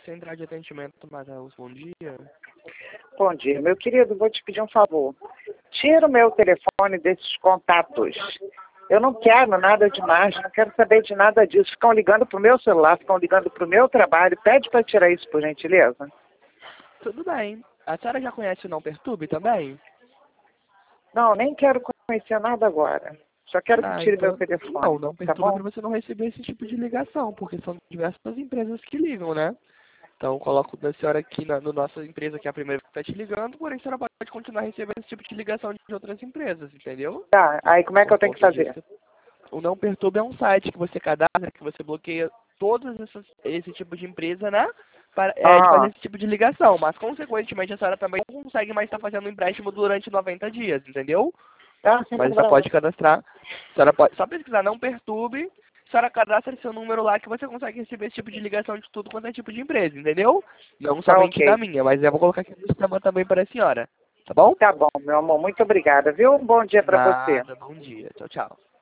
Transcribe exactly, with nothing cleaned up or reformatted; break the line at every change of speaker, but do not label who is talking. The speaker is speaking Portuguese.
Central de Atendimento Mataus, bom dia.
Bom dia, meu querido, vou te pedir um favor. Tira o meu telefone desses contatos. Eu não quero nada demais, não quero saber de nada disso. Ficam ligando pro meu celular, ficam ligando pro meu trabalho. Pede para tirar isso, por gentileza.
Tudo bem. A senhora já conhece o Não Perturbe também?
Não, nem quero conhecer nada agora. Só quero que
Ah,
tire meu
então,
telefone,
não, não
tá
perturbe
bom?
para você não receber esse tipo de ligação, porque são diversas empresas que ligam, né? Então, eu coloco da senhora aqui na no nossa empresa, que é a primeira que está te ligando, porém a senhora pode continuar recebendo esse tipo de ligação de outras empresas, entendeu?
Tá, aí como é que
Por
eu tenho que
conta
fazer?
disso. O Não Perturbe é um site que você cadastra, que você bloqueia todos esses, esse tipo de empresa, né? Para, é, de fazer
Ah,
esse tipo de ligação. Mas, consequentemente, a senhora também não consegue mais estar fazendo empréstimo durante noventa dias, entendeu?
tá, sem
Mas a senhora
problema.
pode cadastrar. A senhora pode só pesquisar Não Perturbe. A senhora cadastra seu número lá que você consegue receber esse tipo de ligação de tudo quanto é tipo de empresa, entendeu? Não
Tá
somente da
ok.
minha, mas eu vou colocar aqui no sistema também para a senhora. Tá bom?
Tá bom, meu amor, muito obrigada, viu? Um bom dia para você.
Nada, bom dia. Tchau, tchau.